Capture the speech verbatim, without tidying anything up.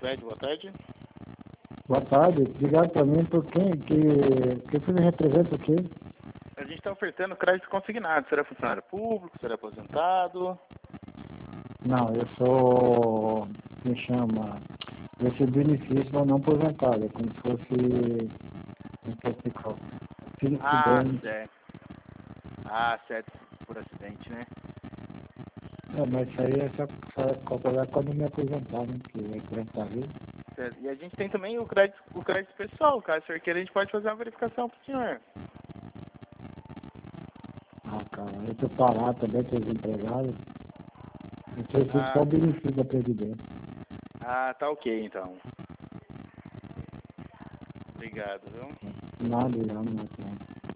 Sicredi, boa tarde. Boa tarde, obrigado para mim por quem que, que você me representa o quê? A gente está ofertando crédito consignado. Será funcionário público? Será aposentado? Não, eu sou, me chama, eu sou benefício, mas não aposentado, é como se fosse, não posso explicar, filho Ah, estudante. certo. Ah, certo. Por acidente, né? É, mas isso aí é só, só calcular quando me aposentar, né? Porque é aposentadoria. Certo. E a gente tem também o crédito, o crédito pessoal. Caso o senhor queira, a gente pode fazer uma verificação para o senhor. Ah, cara, eu tô parado também, tô desempregado. Eu preciso só Ah, o benefício da Previdência. ah, tá ok, então. Obrigado, viu? Nada, não, não, não.